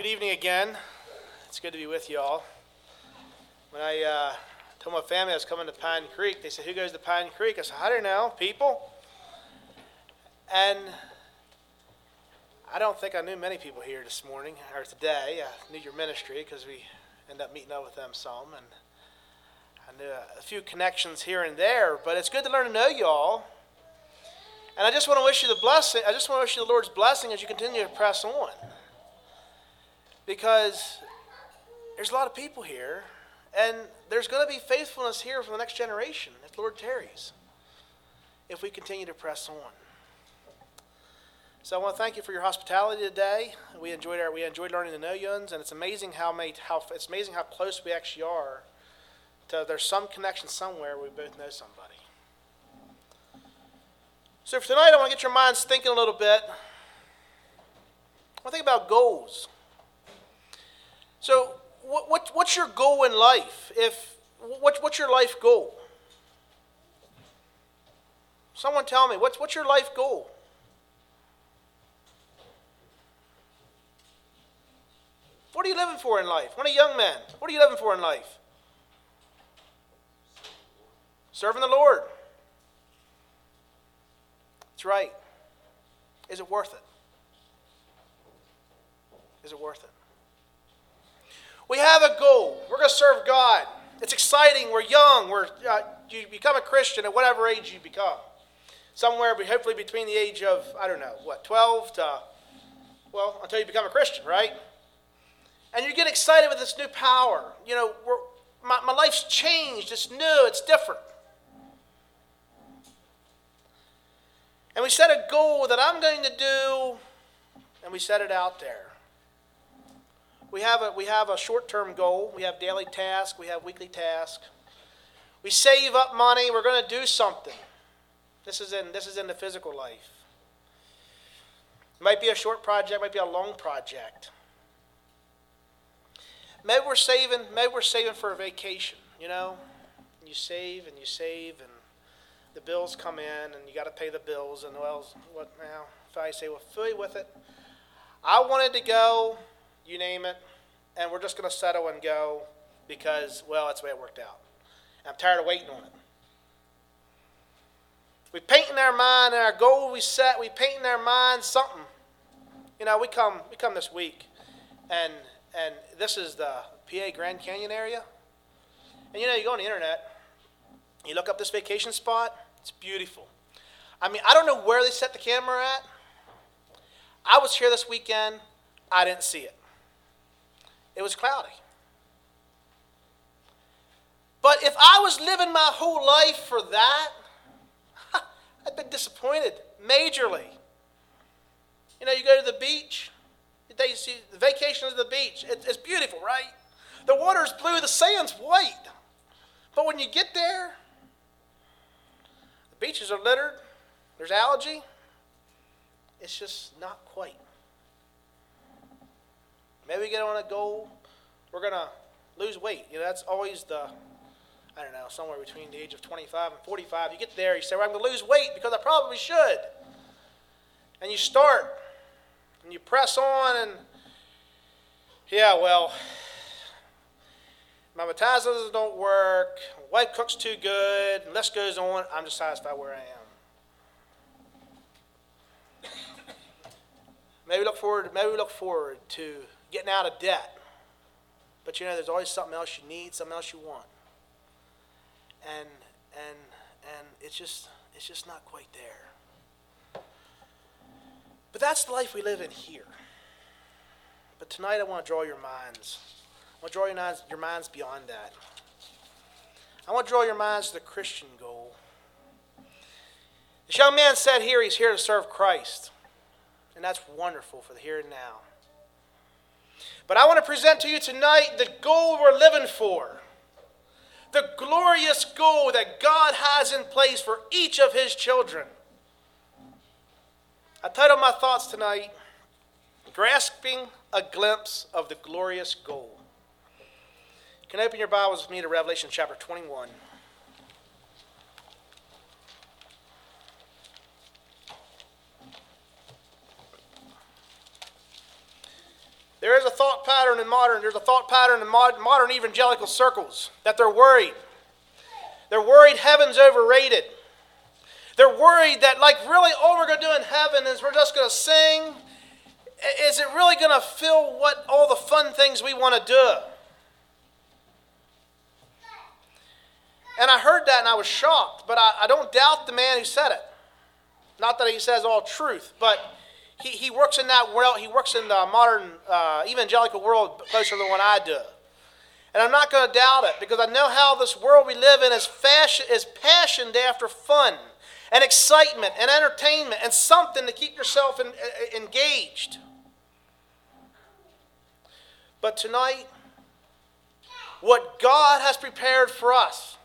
Good evening again. It's good to be with you all. When I told my family I was coming to Pine Creek, they said, "Who goes to Pine Creek?" I said, "I don't know, people." And I don't think I knew many people here this morning, or today. I knew your ministry because we ended up meeting up with them some, and I knew a few connections here and there, but it's good to learn to know you all. And I just want to wish you the blessing. I just want to wish you the Lord's blessing as you continue to press on. Because there's a lot of people here, and there's going to be faithfulness here for the next generation, if the Lord tarries, if we continue to press on. So I want to thank you for your hospitality today. We enjoyed learning to know you, and it's amazing how close we actually are. There's some connection somewhere. We both know somebody. So for tonight, I want to get your minds thinking a little bit. I want to think about goals. So, what's your goal in life? What's your life goal? Someone tell me, what's your life goal? What are you living for in life? What are young men? What are you living for in life? Serving the Lord. That's right. Is it worth it? Is it worth it? We have a goal. We're going to serve God. It's exciting. We're young. You become a Christian at whatever age you become. Somewhere, hopefully between the age of, 12 to, until you become a Christian, right? And you get excited with this new power. You know, my life's changed. It's new. It's different. And we set a goal that I'm going to do, and we set it out there. We have a short-term goal. We have daily tasks. We have weekly tasks. We save up money. We're going to do something. This is in the physical life. It might be a short project. It might be a long project. Maybe we're saving for a vacation. You know, you save, and the bills come in, and you got to pay the bills. And what now? If I say, fill with it. I wanted to go. You name it, and we're just going to settle and go because, that's the way it worked out. And I'm tired of waiting on it. We paint in our mind, and our goal we set, we paint in our mind something. You know, we come this week, and this is the PA Grand Canyon area. And you know, you go on the internet, you look up this vacation spot, it's beautiful. I mean, I don't know where they set the camera at. I was here this weekend, I didn't see it. It was cloudy. But if I was living my whole life for that, I'd been disappointed majorly. You know, you go to the beach, you see the vacation of the beach. It's beautiful, right? The water's blue, the sand's white. But when you get there, the beaches are littered, there's algae. It's just not quite. Maybe we get on a goal, we're going to lose weight. You know, that's always somewhere between the age of 25 and 45. You get there, you say, I'm going to lose weight because I probably should. And you start, and you press on, and my metabolism don't work, my wife cooks too good, and the list goes on. I'm just satisfied where I am. Maybe we look forward to getting out of debt. But you know, there's always something else you need, something else you want. And it's just not quite there. But that's the life we live in here. But tonight I want to draw your minds. I want to draw your minds beyond that. I want to draw your minds to the Christian goal. This young man said here he's here to serve Christ. And that's wonderful for the here and now. But I want to present to you tonight the goal we're living for. The glorious goal that God has in place for each of His children. I titled my thoughts tonight, Grasping a Glimpse of the Glorious Goal. You can open your Bibles with me to Revelation chapter 21. There's a thought pattern in modern evangelical circles that they're worried. They're worried heaven's overrated. They're worried that, like, really all we're going to do in heaven is we're just going to sing. Is it really going to fill what all the fun things we want to do? And I heard that and I was shocked, but I don't doubt the man who said it. Not that he says all truth, but he works in that world. He works in the modern evangelical world closer to the one I do. And I'm not going to doubt it, because I know how this world we live in is passioned after fun and excitement and entertainment and something to keep yourself engaged. But tonight, what God has prepared for us,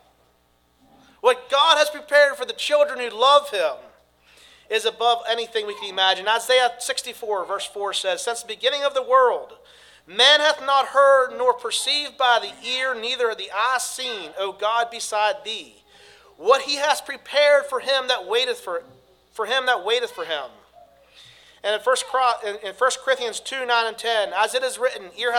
what God has prepared for the children who love Him, is above anything we can imagine. Isaiah 64 verse 4 says, "Since the beginning of the world, man hath not heard nor perceived by the ear, neither hath the eye seen, O God, beside thee, what He has prepared for him that waiteth for him that waiteth for Him." And in 1 Corinthians 2, 9 and 10, "As it is written, eye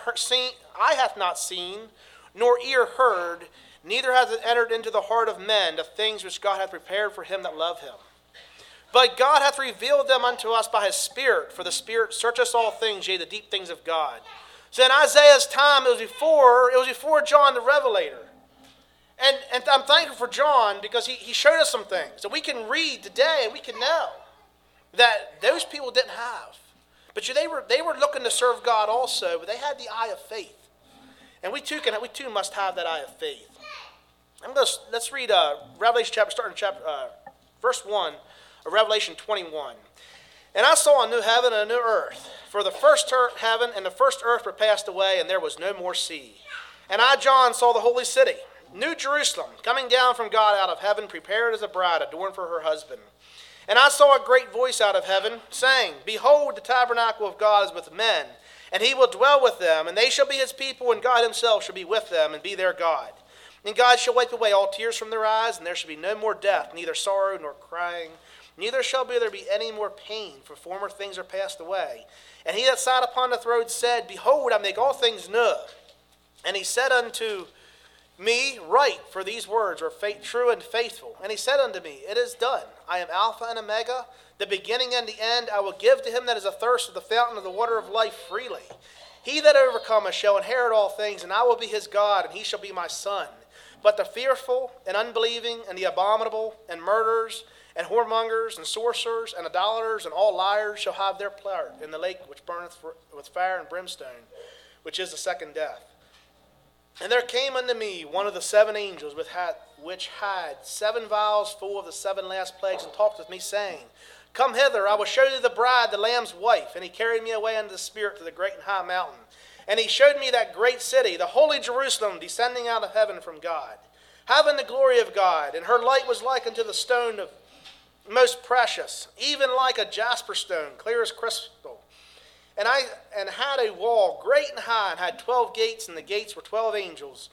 hath not seen, nor ear heard, neither hath it entered into the heart of men the things which God hath prepared for him that love Him. But God hath revealed them unto us by His Spirit, for the Spirit searcheth all things, yea, the deep things of God." So in Isaiah's time, it was before John the Revelator. And I'm thankful for John, because he showed us some things that we can read today and we can know that those people didn't have. But they were looking to serve God also, but they had the eye of faith. And we too must have that eye of faith. Let's read Revelation verse 1 of Revelation 21. "And I saw a new heaven and a new earth, for the first heaven and the first earth were passed away, and there was no more sea. And I, John, saw the holy city, New Jerusalem, coming down from God out of heaven, prepared as a bride adorned for her husband. And I saw a great voice out of heaven, saying, Behold, the tabernacle of God is with men, and He will dwell with them, and they shall be His people, and God Himself shall be with them, and be their God. And God shall wipe away all tears from their eyes, and there shall be no more death, neither sorrow nor crying, neither shall there be any more pain, for former things are passed away. And He that sat upon the throne said, Behold, I make all things new. And He said unto me, Write, for these words are true and faithful. And He said unto me, It is done. I am Alpha and Omega, the beginning and the end. I will give to him that is athirst of the fountain of the water of life freely. He that overcometh shall inherit all things, and I will be his God, and he shall be my son. But the fearful and unbelieving and the abominable and murderers and whoremongers and sorcerers and idolaters and all liars shall have their part in the lake which burneth with fire and brimstone, which is the second death. And there came unto me one of the seven angels which had 7 vials full of the 7 last plagues, and talked with me, saying, Come hither, I will show thee the bride, the Lamb's wife. And he carried me away unto the Spirit to the great and high mountain. And he showed me that great city, the holy Jerusalem, descending out of heaven from God, having the glory of God. And her light was like unto the stone of most precious, even like a jasper stone, clear as crystal. And had a wall great and high, and had 12 gates, and the gates were 12 angels,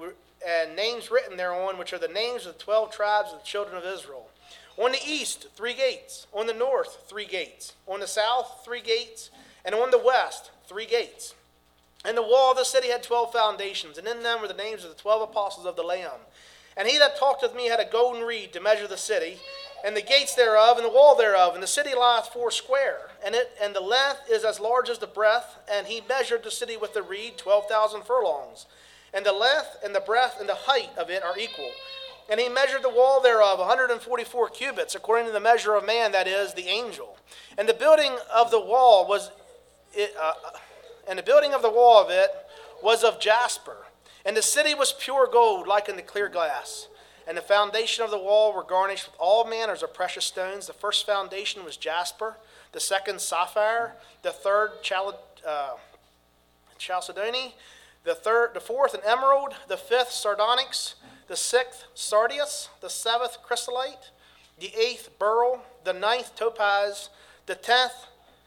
and names written thereon, which are the names of the 12 tribes of the children of Israel. On the east, 3 gates. On the north, 3 gates. On the south, 3 gates. And on the west, 3 gates. And the wall of the city had 12 foundations, and in them were the names of the 12 apostles of the Lamb. And he that talked with me had a golden reed to measure the city, and the gates thereof, and the wall thereof, and the city lieth 4 square, and the length is as large as the breadth. And he measured the city with the reed 12,000 furlongs, and the length and the breadth and the height of it are equal. And he measured the wall thereof 144 cubits, according to the measure of man, that is, the angel. And the building of the wall of it was of jasper, and the city was pure gold, like unto clear glass. And the foundation of the wall were garnished with all manners of precious stones. The first foundation was jasper, the second sapphire, the third chalcedony, the fourth an emerald, the fifth sardonyx, the 6th sardius, the 7th chrysolite, the 8th beryl, the 9th topaz, the 10th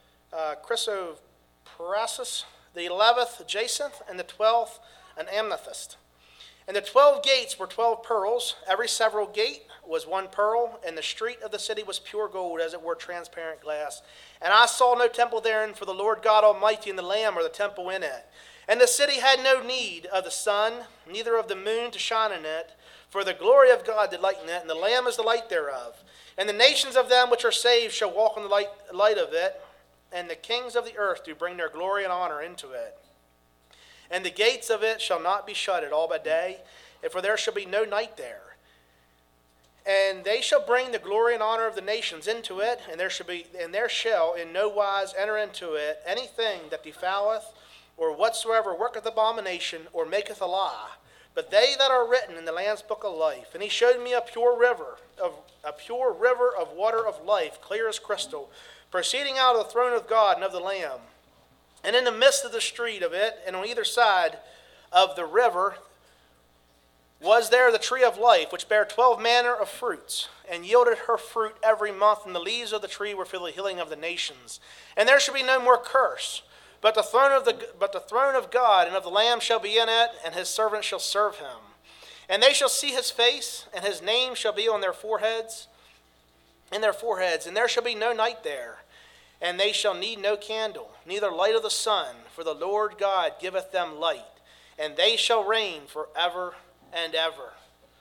chrysoprasus, the 11th jacinth, and the 12th an amethyst. And the 12 gates were 12 pearls, every several gate was one pearl, and the street of the city was pure gold, as it were transparent glass. And I saw no temple therein, for the Lord God Almighty and the Lamb are the temple in it. And the city had no need of the sun, neither of the moon to shine in it, for the glory of God did lighten it, and the Lamb is the light thereof. And the nations of them which are saved shall walk in the light of it, and the kings of the earth do bring their glory and honor into it. And the gates of it shall not be shut at all by day, and for there shall be no night there. And they shall bring the glory and honor of the nations into it, and there shall in no wise enter into it anything that defileth, or whatsoever worketh abomination, or maketh a lie, but they that are written in the Lamb's book of life. And he showed me a pure river of water of life, clear as crystal, proceeding out of the throne of God and of the Lamb. And in the midst of the street of it, and on either side of the river, was there the tree of life, which bare 12 manner of fruits, and yielded her fruit every month, and the leaves of the tree were for the healing of the nations. And there shall be no more curse, but the throne of God and of the Lamb shall be in it, and his servants shall serve him. And they shall see his face, and his name shall be on their foreheads, and there shall be no night there. And they shall need no candle, neither light of the sun, for the Lord God giveth them light, and they shall reign forever and ever.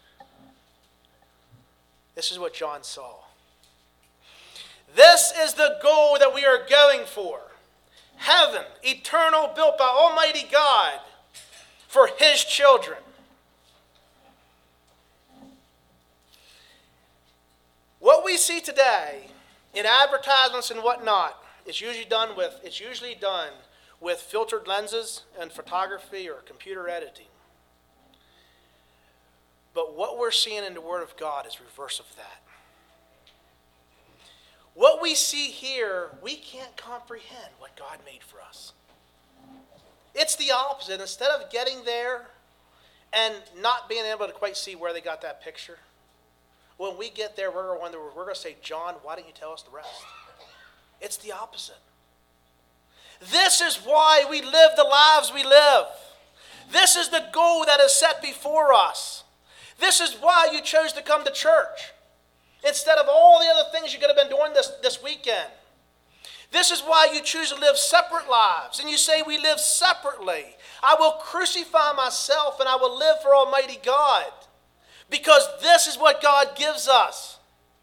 This is what John saw. This is the goal that we are going for. Heaven, eternal, built by Almighty God for his children. What we see today in advertisements and whatnot, it's usually done with filtered lenses and photography or computer editing. But what we're seeing in the Word of God is reverse of that. What we see here, we can't comprehend what God made for us. It's the opposite. Instead of getting there and not being able to quite see where they got that picture, when we get there, we're going to say, John, why didn't you tell us the rest? It's the opposite. This is why we live the lives we live. This is the goal that is set before us. This is why you chose to come to church instead of all the other things you could have been doing this weekend. This is why you choose to live separate lives. And you say, we live separately. I will crucify myself and I will live for Almighty God. Because this is what God gives us.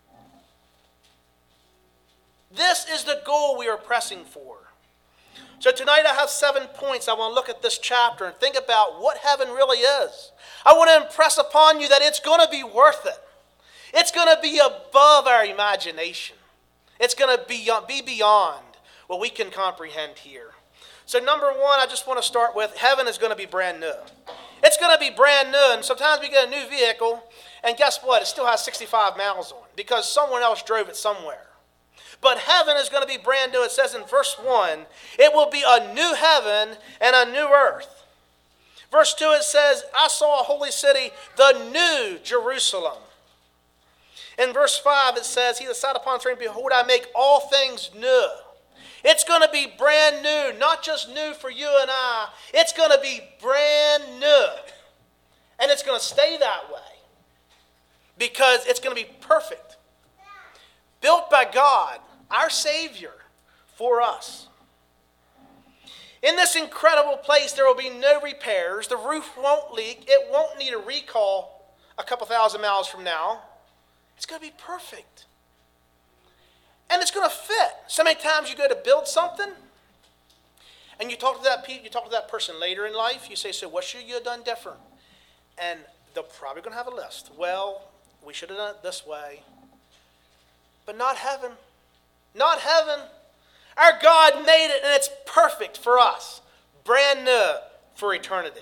This is the goal we are pressing for. So tonight I have 7 points. I want to look at this chapter and think about what heaven really is. I want to impress upon you that it's going to be worth it. It's going to be above our imagination. It's going to be beyond what we can comprehend here. So number one, I just want to start with heaven is going to be brand new. It's going to be brand new, and sometimes we get a new vehicle, and guess what? It still has 65 miles on it because someone else drove it somewhere. But heaven is going to be brand new. It says in verse 1, it will be a new heaven and a new earth. Verse 2, it says, I saw a holy city, the new Jerusalem. In verse 5, it says, he that sat upon the throne, behold, I make all things new. It's going to be brand new, not just new for you and I. It's going to be brand new. And it's going to stay that way because it's going to be perfect. Built by God, our Savior, for us. In this incredible place, there will be no repairs. The roof won't leak. It won't need a recall a couple thousand miles from now. It's going to be perfect. And it's going to fit. So many times you go to build something, and you talk to that person later in life. You say, so what should you have done different? And they're probably going to have a list. Well, we should have done it this way. But not heaven. Not heaven. Our God made it, and it's perfect for us. Brand new for eternity.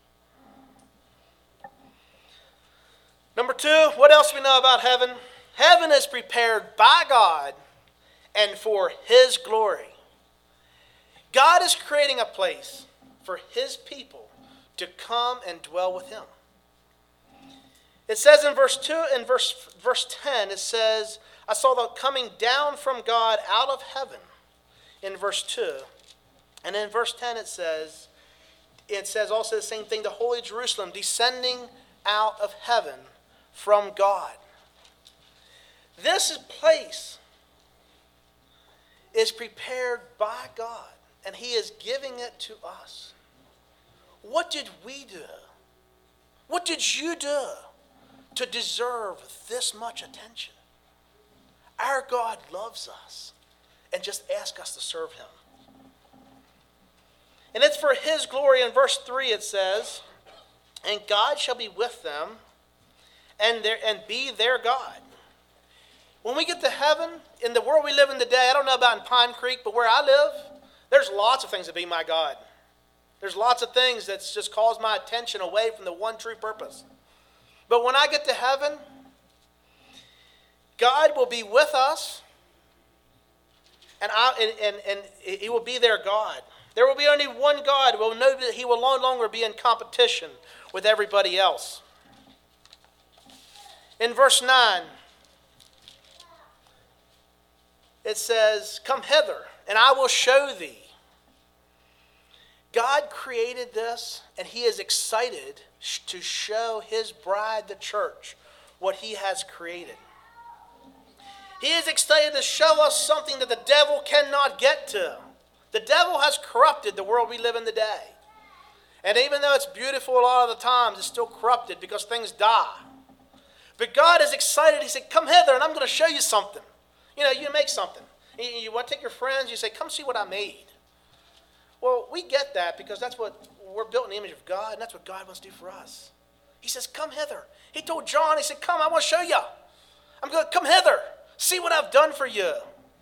Number 2, what else do we know about heaven? Heaven is prepared by God and for his glory. God is creating a place for his people to come and dwell with him. It says in verse 2 and verse 10, it says, I saw the coming down from God out of heaven in verse 2. And in verse 10 it says also the same thing, the holy Jerusalem descending out of heaven from God. This place is prepared by God, and he is giving it to us. What did we do? What did you do to deserve this much attention? Our God loves us and just asks us to serve him. And it's for his glory. In verse 3 it says, and God shall be with them and be their God. When we get to heaven, in the world we live in today, I don't know about in Pine Creek, but where I live, there's lots of things that be my God. There's lots of things that's just calls my attention away from the one true purpose. But when I get to heaven, God will be with us, and he will be their God. There will be only one God. We'll know that he will no longer be in competition with everybody else. In verse 9, it says, come hither, and I will show thee. God created this, and he is excited to show his bride, the church, what he has created. He is excited to show us something that the devil cannot get to. The devil has corrupted the world we live in today. And even though it's beautiful a lot of the times, it's still corrupted because things die. But God is excited. He said, come hither, and I'm going to show you something. You know, you make something. You want to take your friends, you say, come see what I made. Well, we get that because that's what we're built in the image of God, and that's what God wants to do for us. He says, come hither. He told John, he said, come, I want to show you. I'm going to come hither. See what I've done for you.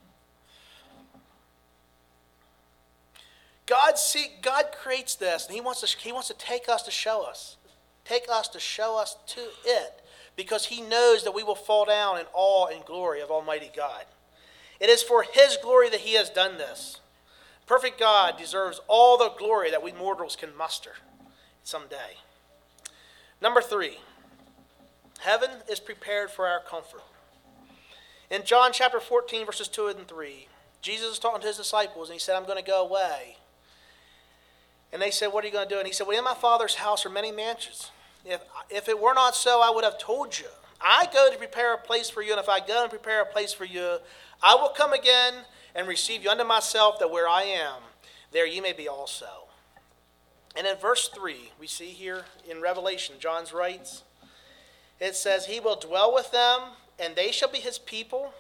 God creates this, and he wants to take us to show us. Take us to show us to it, because he knows that we will fall down in awe and glory of Almighty God. It is for his glory that he has done this. Perfect God deserves all the glory that we mortals can muster someday. Number 3, heaven is prepared for our comfort. In John chapter 14, verses 2 and 3, Jesus is talking to his disciples, and he said, I'm going to go away. And they said, what are you going to do? And he said, well, in my Father's house are many mansions. If it were not so, I would have told you. I go to prepare a place for you, and if I go and prepare a place for you, I will come again and receive you unto myself, that where I am, there ye may be also. And in verse 3, we see here in Revelation, John writes, it says, he will dwell with them, and they shall be his people,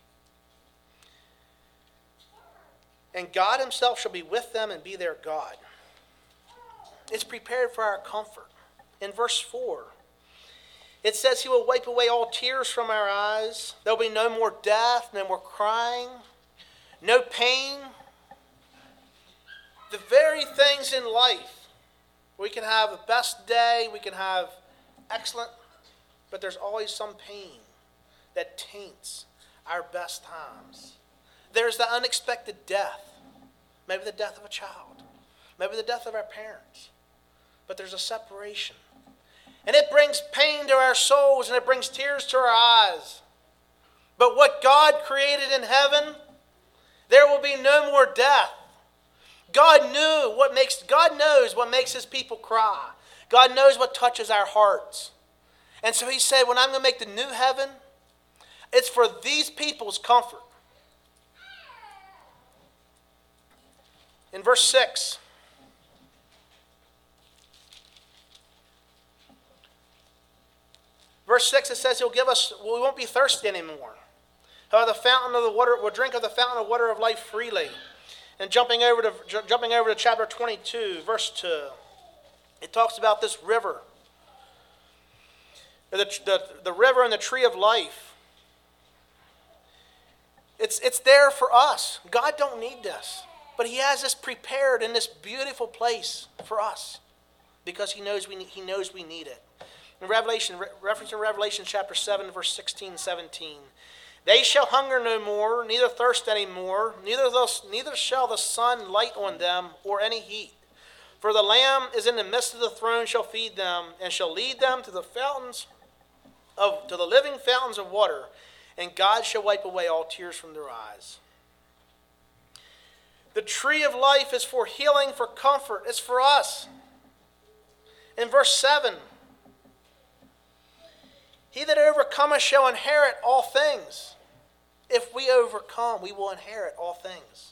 and God himself shall be with them and be their God. It's prepared for our comfort. In verse 4, it says he will wipe away all tears from our eyes. There will be no more death, no more crying, no pain. The very things in life, we can have the best day, we can have excellent, but there's always some pain that taints our best times. There's the unexpected death, maybe the death of a child, maybe the death of our parents, but there's a separation. And it brings pain to our souls, and it brings tears to our eyes. But what God created in heaven, there will be no more death. God knows what makes his people cry. God knows what touches our hearts. And so he said, when I'm going to make the new heaven, it's for these people's comfort. In verse 6, it says he'll give us, we won't be thirsty anymore. The fountain of the water, we'll drink of the fountain of water of life freely. And jumping over to chapter 22, verse 2, it talks about this river. The river and the tree of life. It's there for us. God don't need this. But he has this prepared in this beautiful place for us, because he knows we need it. In reference to Revelation chapter 7, verse 16, 17. They shall hunger no more, neither thirst any more, neither shall the sun light on them, or any heat. For the Lamb is in the midst of the throne, shall feed them, and shall lead them to the living fountains of water, and God shall wipe away all tears from their eyes. The tree of life is for healing, for comfort. It's for us. In verse 7, He that overcometh shall inherit all things. If we overcome, we will inherit all things.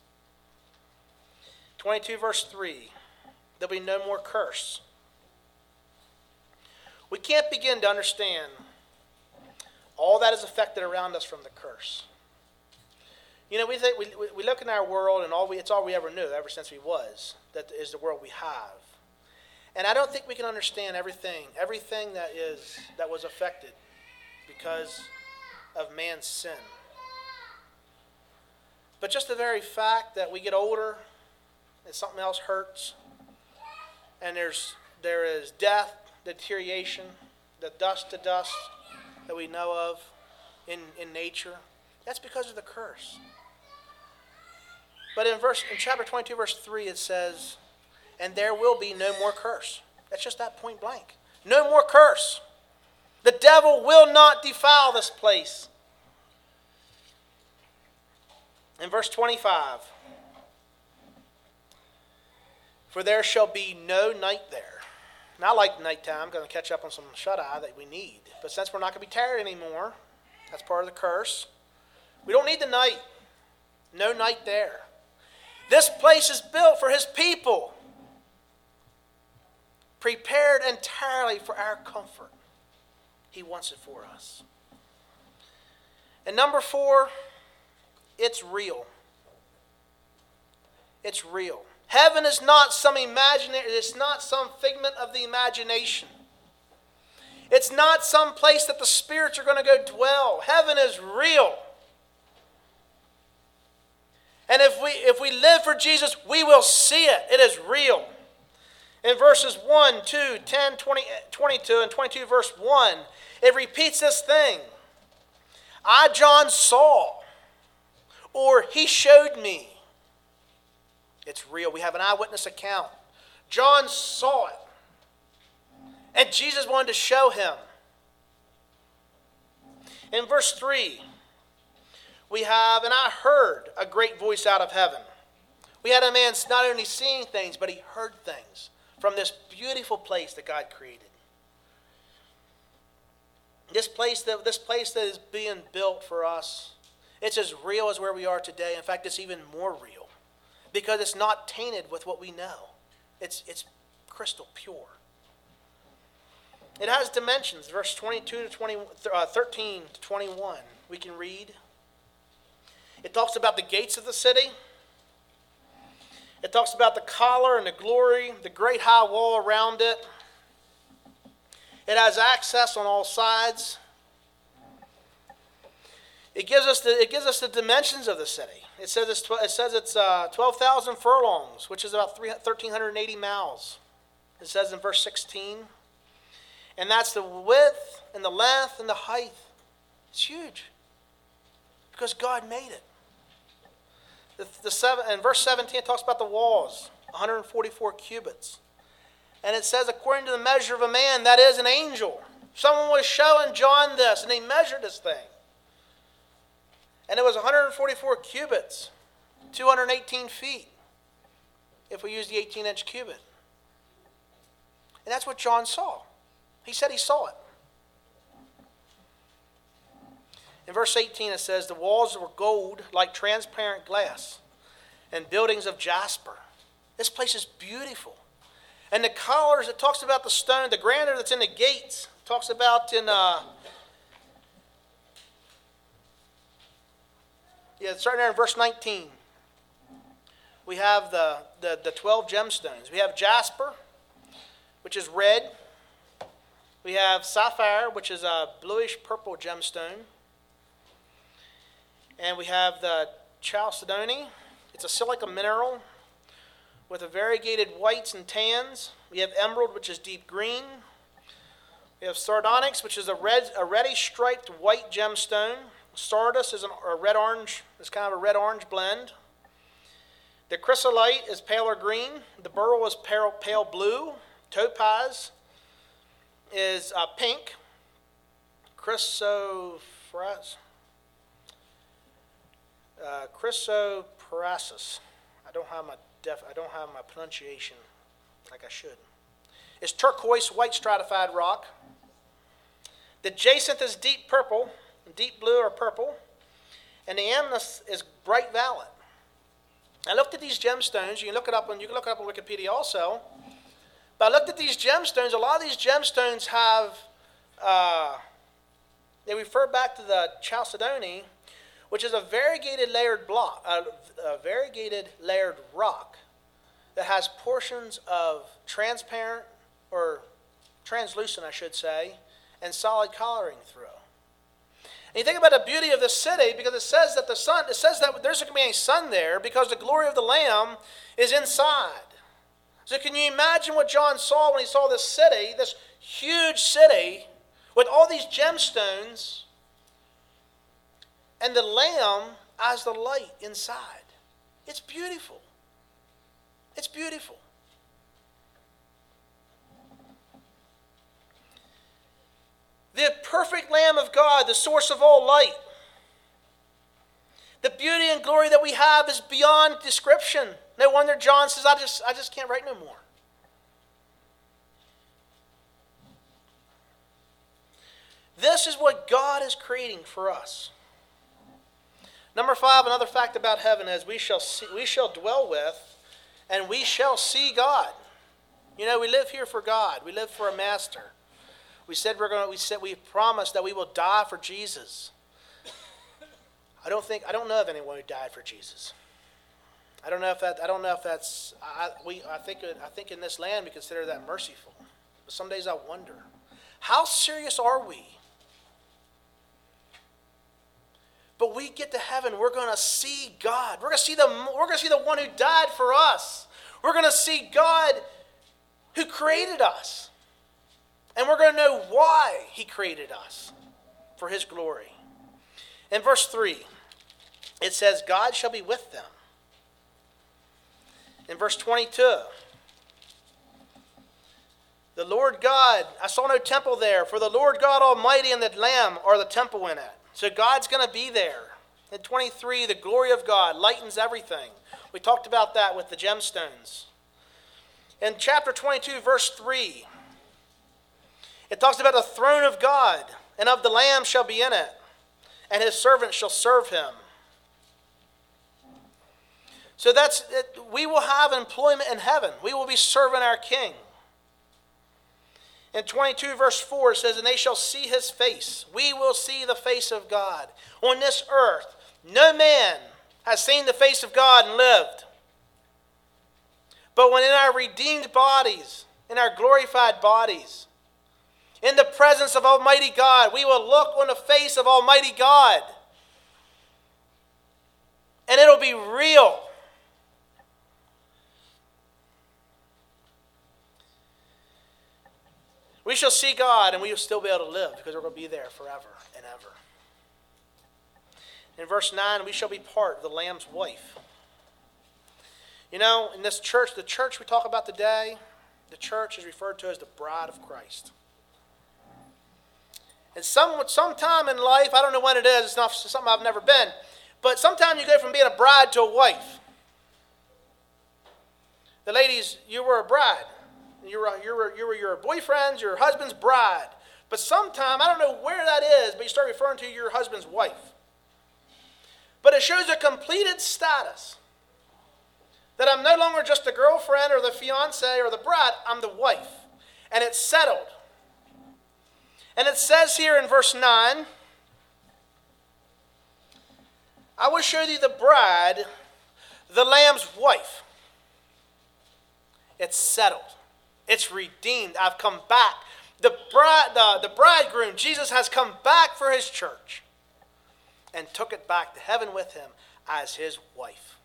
22 verse 3. There'll be no more curse. We can't begin to understand all that is affected around us from the curse. You know, we look in our world and it's all we ever knew ever since we was. That is the world we have. And I don't think we can understand everything that was affected because of man's sin. But just the very fact that we get older and something else hurts, and there is death, deterioration, the dust to dust that we know of in nature, that's because of the curse. But in chapter 22, verse 3, it says, and there will be no more curse. That's just that point blank. No more curse. The devil will not defile this place. In verse 25, for there shall be no night there. And I like nighttime. I'm going to catch up on some shut-eye that we need. But since we're not going to be tired anymore, that's part of the curse. We don't need the night. No night there. This place is built for his people, prepared entirely for our comfort. He wants it for us. And number 4, it's real. It's real. Heaven is not some imaginary, it's not some figment of the imagination. It's not some place that the spirits are going to go dwell. Heaven is real. And if we live for Jesus, we will see it. It is real. In verses 1, 2, 10, 20, 22, and 22 verse 1, it repeats this thing. I, John, saw, or he showed me. It's real. We have an eyewitness account. John saw it. And Jesus wanted to show him. In verse 3, we have, and I heard a great voice out of heaven. We had a man not only seeing things, but he heard things from this beautiful place that God created. This place that is being built for us, it's as real as where we are today. In fact, it's even more real because it's not tainted with what we know. It's crystal pure. It has dimensions. Verse 22 to 13 to 21, we can read. It talks about the gates of the city. It talks about the collar and the glory, the great high wall around it. It has access on all sides. It gives us the dimensions of the city. It says it's 12,000 furlongs, which is about 1,380 miles. It says in verse 16. And that's the width and the length and the height. It's huge because God made it. In verse 17, it talks about the walls, 144 cubits. And it says, according to the measure of a man, that is an angel. Someone was showing John this, and he measured this thing. And it was 144 cubits, 218 feet, if we use the 18-inch cubit. And that's what John saw. He said he saw it. In verse 18 it says, the walls were gold like transparent glass and buildings of jasper. This place is beautiful. And the colors, it talks about the stone, the grandeur that's in the gates. It talks about in, starting there in verse 19. We have the 12 gemstones. We have jasper, which is red. We have sapphire, which is a bluish purple gemstone. And we have the chalcedony. It's a silica mineral with a variegated whites and tans. We have emerald, which is deep green. We have sardonyx, which is a reddish striped white gemstone. Sardis is a red-orange. It's kind of a red-orange blend. The chrysolite is paler green. The beryl is pale blue. Topaz is pink. Chrysoprasus. I don't have my pronunciation like I should. It's turquoise white stratified rock. The jacinth is deep purple, deep blue or purple, and the amethyst is bright violet. I looked at these gemstones. You can look it up on Wikipedia also. But I looked at these gemstones. A lot of these gemstones have, they refer back to the chalcedony, which is a variegated layered block, a variegated layered rock that has portions of transparent or translucent, I should say, and solid coloring through. And you think about the beauty of this city, because it says that there's not going to be any sun there because the glory of the Lamb is inside. So can you imagine what John saw when he saw this city, this huge city with all these gemstones and the Lamb as the light inside? It's beautiful. It's beautiful. The perfect Lamb of God, the source of all light. The beauty and glory that we have is beyond description. No wonder John says, I just can't write no more. This is what God is creating for us. Number 5, another fact about heaven is we shall dwell with and we shall see God. You know, we live here for God. We live for a master. We promised that we will die for Jesus. I don't know of anyone who died for Jesus. I think in this land we consider that merciful. But some days I wonder, how serious are we? But we get to heaven, we're going to see God. We're going to see the one who died for us. We're going to see God who created us. And we're going to know why he created us for his glory. In verse 3, it says, God shall be with them. In verse 22, the Lord God, I saw no temple there, for the Lord God Almighty and the Lamb are the temple in it. So God's going to be there. In 23, the glory of God lightens everything. We talked about that with the gemstones. In chapter 22, verse 3, it talks about the throne of God, and of the Lamb shall be in it, and his servants shall serve him. So that's it. We will have employment in heaven. We will be serving our King. In 22 verse 4 it says, and they shall see his face. We will see the face of God. On this earth, no man has seen the face of God and lived. But when in our redeemed bodies, in our glorified bodies, in the presence of Almighty God, we will look on the face of Almighty God. And it'll be real. We shall see God and we will still be able to live because we're going to be there forever and ever. In verse 9, we shall be part of the Lamb's wife. You know, in this church, the church we talk about today, the church is referred to as the bride of Christ. And sometime in life, I don't know when it is, it's not something I've never been, but sometimes you go from being a bride to a wife. The ladies, you were a bride. You were your boyfriend's, your husband's bride. But sometime, I don't know where that is, but you start referring to your husband's wife. But it shows a completed status. That I'm no longer just the girlfriend or the fiance or the bride, I'm the wife. And it's settled. And it says here in verse 9, I will show thee the bride, the Lamb's wife. It's settled. It's redeemed. I've come back. The bridegroom, Jesus, has come back for his church and took it back to heaven with him as his wife.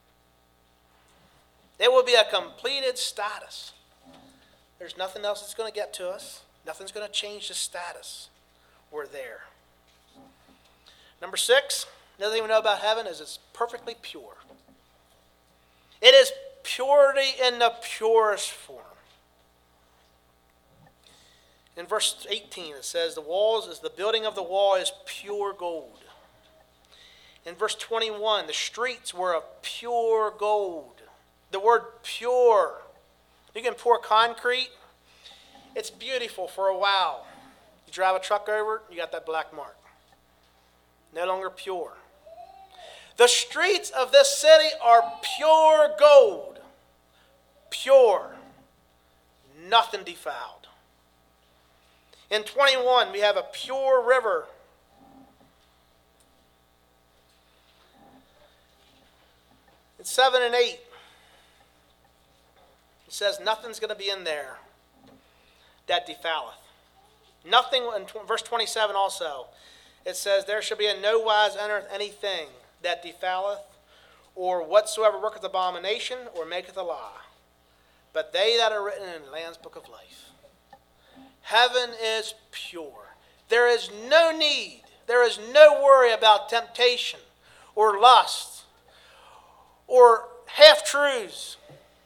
There will be a completed status. There's nothing else that's going to get to us. Nothing's going to change the status. We're there. Number 6, another thing we know about heaven is it's perfectly pure. It is purity in the purest form. In verse 18 it says the building of the wall is pure gold. In verse 21, the streets were of pure gold. The word pure. You can pour concrete. It's beautiful for a while. You drive a truck over it, you got that black mark. No longer pure. The streets of this city are pure gold. Pure. Nothing defiled. In 21, we have a pure river. In 7 and 8, it says nothing's going to be in there that defileth. Nothing, in verse 27 also, it says, there shall be in no wise entereth anything that defileth, or whatsoever worketh abomination, or maketh a lie. But they that are written in the Lamb's book of life. Heaven is pure. There is no need, there is no worry about temptation, or lust, or half-truths,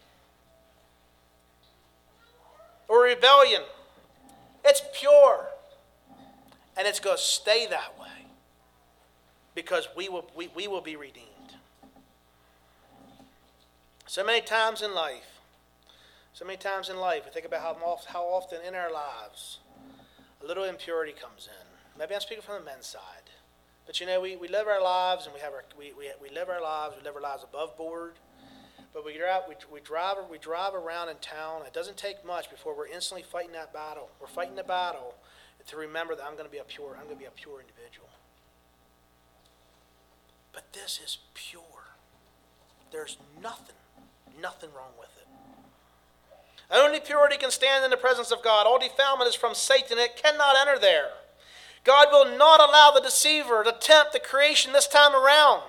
or rebellion. It's pure. And it's going to stay that way. Because we will be redeemed. So many times in life, we think about how often in our lives a little impurity comes in. Maybe I'm speaking from the men's side. But we live our lives and we live our lives above board. But we drive around in town. It doesn't take much before we're instantly fighting that battle. We're fighting the battle to remember that I'm going to be a pure individual. But this is pure. There's nothing wrong with it. Only purity can stand in the presence of God. All defilement is from Satan. It cannot enter there. God will not allow the deceiver to tempt the creation this time around.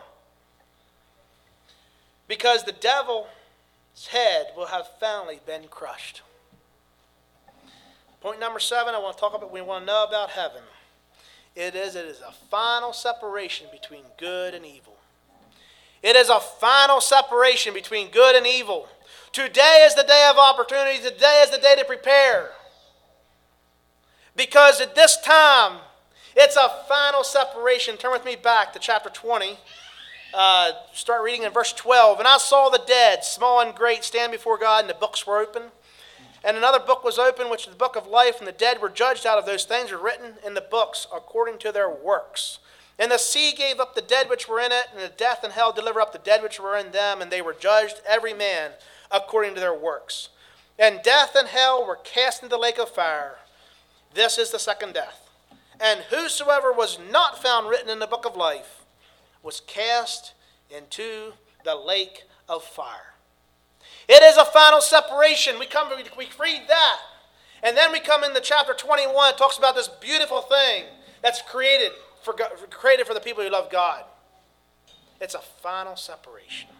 Because the devil's head will have finally been crushed. Point number 7, we want to know about heaven. It is a final separation between good and evil. It is a final separation between good and evil. Today is the day of opportunity. Today is the day to prepare. Because at this time, it's a final separation. Turn with me back to chapter 20. Start reading in verse 12. And I saw the dead, small and great, stand before God, and the books were open. And another book was opened, which is the book of life, and the dead were judged out of those things were written in the books according to their works. And the sea gave up the dead which were in it, and the death and hell delivered up the dead which were in them, and they were judged every man according to their works. And death and hell were cast into the lake of fire. This is the second death. And whosoever was not found written in the book of life was cast into the lake of fire. It is a final separation. We read that. And then we come into chapter 21. It talks about this beautiful thing that's created for the people who love God. It's a final separation.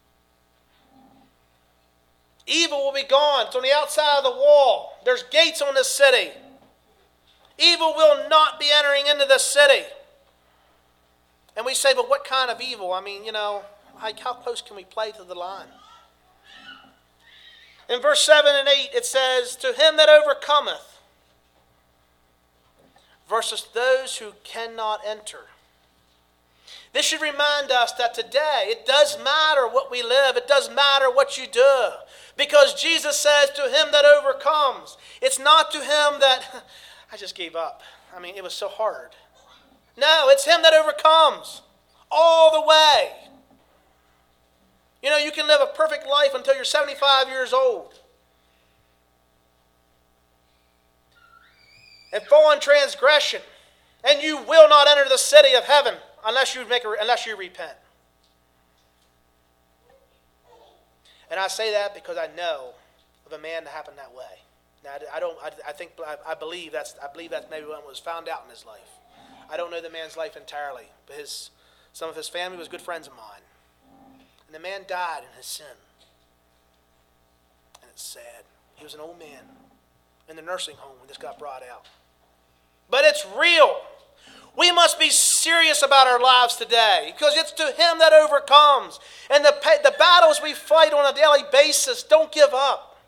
Evil will be gone. It's on the outside of the wall. There's gates on this city. Evil will not be entering into this city. And we say, but what kind of evil? I mean, how close can we play to the line? In verse 7 and 8, it says, to him that overcometh, versus those who cannot enter. This should remind us that today, it does matter what we live. It does matter what you do. Because Jesus says, to him that overcomes. It's not to him that, I just gave up. I mean, it was so hard. No, it's him that overcomes. All the way. You can live a perfect life until you're 75 years old. And fall in transgression. And you will not enter the city of heaven unless you repent. And I say that because I know of a man that happened that way. Now, I believe that's maybe what was found out in his life. I don't know the man's life entirely, but some of his family was good friends of mine. And the man died in his sin. And it's sad. He was an old man in the nursing home when this got brought out. But it's real. We must be serious about our lives today because it's to him that overcomes. And the battles we fight on a daily basis, don't give up.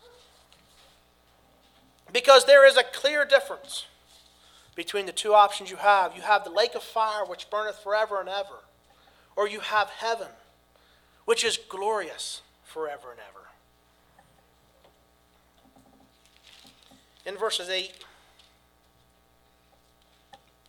Because there is a clear difference between the two options you have. You have the lake of fire which burneth forever and ever. Or you have heaven, which is glorious forever and ever. In verses 8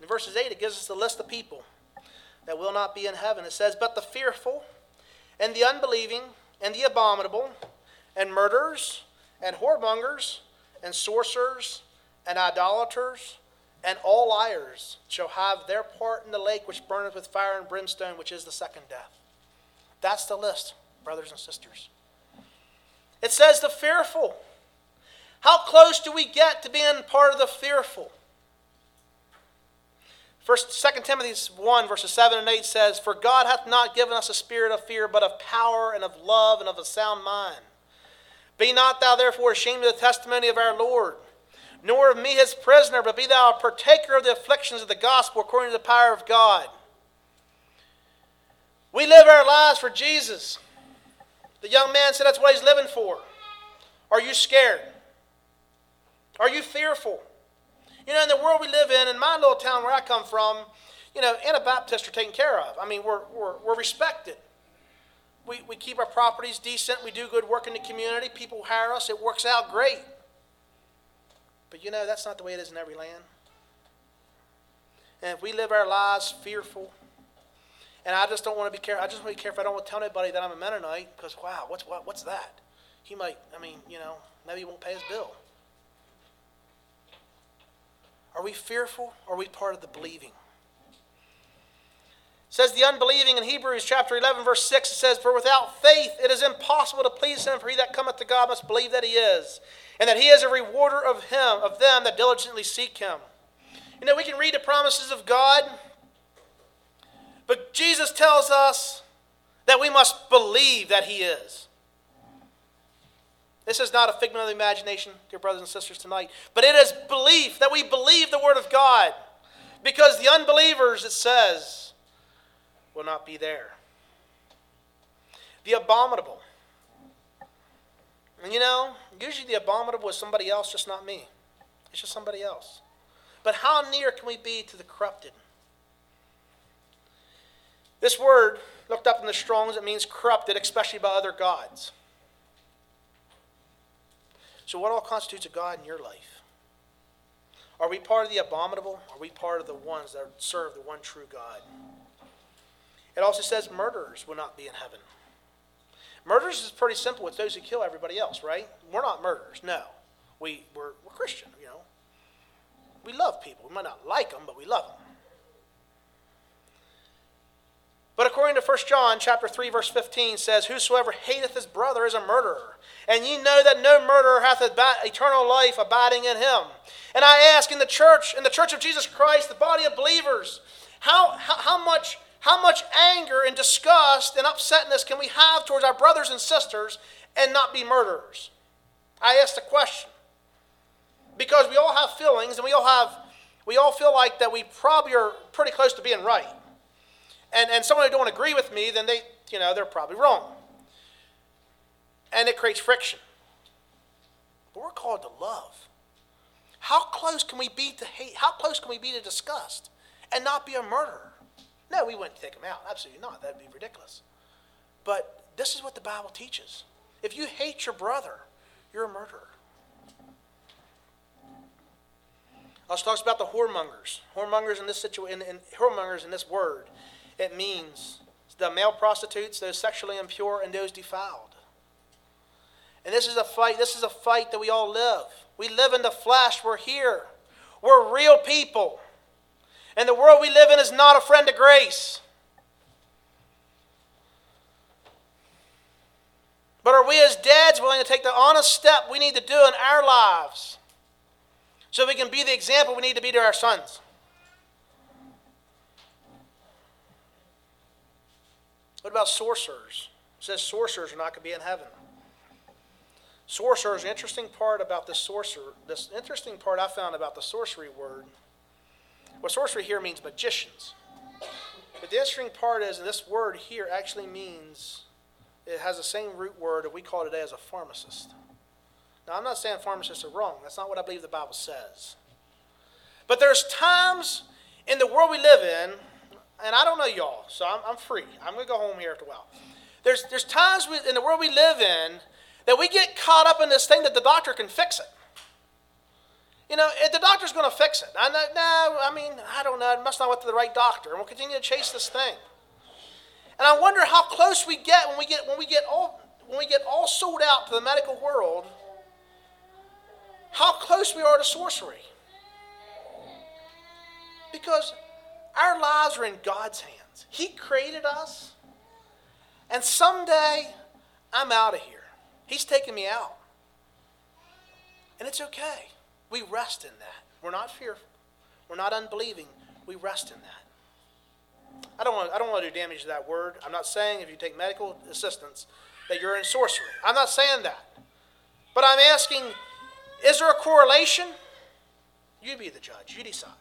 In verses 8, it gives us the list of people that will not be in heaven. It says, but the fearful, and the unbelieving, and the abominable, and murderers, and whoremongers, and sorcerers, and idolaters, and all liars shall have their part in the lake which burneth with fire and brimstone, which is the second death. That's the list, brothers and sisters. It says the fearful. How close do we get to being part of the fearful? 2 Timothy 1, verses 7 and 8 says, for God hath not given us a spirit of fear, but of power and of love and of a sound mind. Be not thou therefore ashamed of the testimony of our Lord, nor of me his prisoner, but be thou a partaker of the afflictions of the gospel according to the power of God. We live our lives for Jesus. The young man said that's what he's living for. Are you scared? Are you fearful? You know, in the world we live in my little town where I come from, Anabaptists are taken care of. I mean, we're respected. We keep our properties decent. We do good work in the community. People hire us. It works out great. But that's not the way it is in every land. And if we live our lives fearful, and I just don't want to be careful. I just want to be careful. I don't want to tell anybody that I'm a Mennonite because, wow, what's that? He might, maybe he won't pay his bill. Are we fearful? Or are we part of the believing? It says the unbelieving in Hebrews chapter 11, verse 6, it says, for without faith it is impossible to please him, for he that cometh to God must believe that he is, and that he is a rewarder of them that diligently seek him. We can read the promises of God, but Jesus tells us that we must believe that he is. This is not a figment of the imagination, dear brothers and sisters, tonight. But it is belief, that we believe the word of God. Because the unbelievers, it says, will not be there. The abominable. And usually the abominable is somebody else, just not me. It's just somebody else. But how near can we be to the corrupted? This word, looked up in the Strong's, it means corrupted, especially by other gods. So what all constitutes a God in your life? Are we part of the abominable? Are we part of the ones that serve the one true God? It also says murderers will not be in heaven. Murderers is pretty simple. It's those who kill everybody else, right? We're not murderers, no. We're Christian, We love people. We might not like them, but we love them. But according to 1 John chapter 3, verse 15 says, whosoever hateth his brother is a murderer. And ye know that no murderer hath eternal life abiding in him. And I ask in the church of Jesus Christ, the body of believers, how much anger and disgust and upsetness can we have towards our brothers and sisters and not be murderers? I ask the question. Because we all have feelings, and we all feel like that we probably are pretty close to being right. And someone who don't agree with me, then they're probably wrong. And it creates friction. But we're called to love. How close can we be to hate? How close can we be to disgust and not be a murderer? No, we wouldn't take them out. Absolutely not. That'd be ridiculous. But this is what the Bible teaches. If you hate your brother, you're a murderer. Also talks about the whoremongers. Whoremongers in this situation, whoremongers in this word, it means the male prostitutes, those sexually impure, and those defiled. And this is a fight that we all live. We live in the flesh. We're here. We're real people. And the world we live in is not a friend of grace. But are we as dads willing to take the honest step we need to do in our lives so we can be the example we need to be to our sons? What about sorcerers? It says sorcerers are not going to be in heaven. Sorcerers, the interesting part about this interesting part I found about the sorcery word, well, sorcery here means magicians. But the interesting part is, this word here actually means, it has the same root word that we call today as a pharmacist. Now, I'm not saying pharmacists are wrong. That's not what I believe the Bible says. But there's times in the world we live in, and I don't know y'all, so I'm free. I'm going to go home here after a while. There's times in the world we live in that we get caught up in this thing that the doctor can fix it. The doctor's going to fix it. I don't know. It must not went to the right doctor. And we'll continue to chase this thing. And I wonder how close we get when we get all sold out to the medical world. How close we are to sorcery. Because our lives are in God's hands. He created us. And someday, I'm out of here. He's taking me out. And it's okay. We rest in that. We're not fearful. We're not unbelieving. We rest in that. I don't want to do damage to that word. I'm not saying if you take medical assistance that you're in sorcery. I'm not saying that. But I'm asking, is there a correlation? You be the judge. You decide.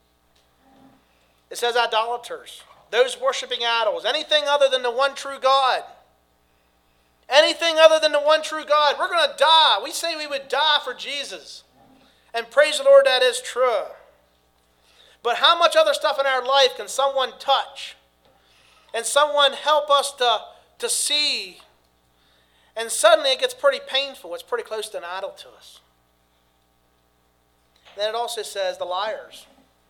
It says idolaters, those worshiping idols, anything other than the one true God. Anything other than the one true God. We're going to die. We say we would die for Jesus. And praise the Lord, that is true. But how much other stuff in our life can someone touch? And someone help us to see? And suddenly it gets pretty painful. It's pretty close to an idol to us. Then it also says the liars.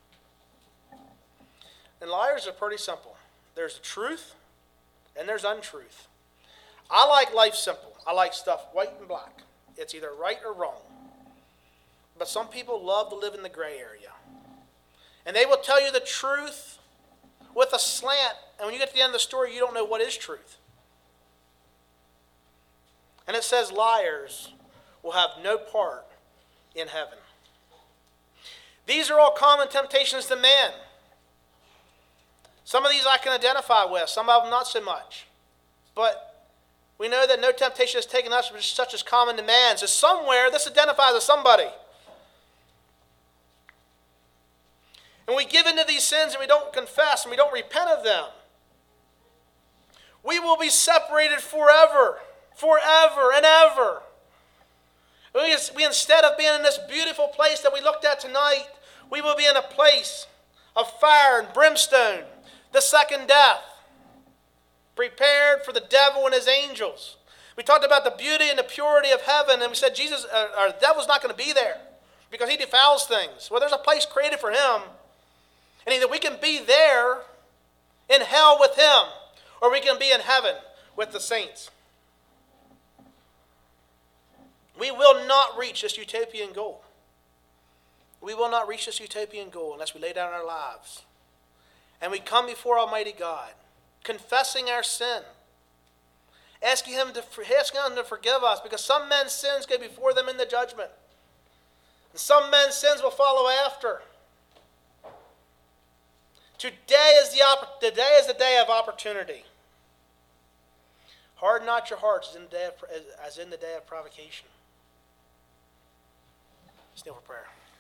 And liars are pretty simple. There's truth and there's untruth. I like life simple. I like stuff white and black. It's either right or wrong. But some people love to live in the gray area. And they will tell you the truth with a slant. And when you get to the end of the story, you don't know what is truth. And it says liars will have no part in heaven. These are all common temptations to man. Some of these I can identify with, some of them not so much. But we know that no temptation has taken us such as common to man. So somewhere this identifies as somebody. And we give into these sins and we don't confess and we don't repent of them. We will be separated forever. Forever and ever. We instead of being in this beautiful place that we looked at tonight, we will be in a place of fire and brimstone, the second death, prepared for the devil and his angels. We talked about the beauty and the purity of heaven, and we said the devil's not going to be there because he defiles things. Well, there's a place created for him, and either we can be there in hell with him, or we can be in heaven with the saints. We will not reach this utopian goal. We will not reach this utopian goal unless we lay down our lives. And we come before Almighty God, confessing our sin, asking Him to forgive us, because some men's sins go before them in the judgment. And some men's sins will follow after. Today is the day of opportunity. Harden not your hearts as in the day of provocation. Let's kneel for prayer.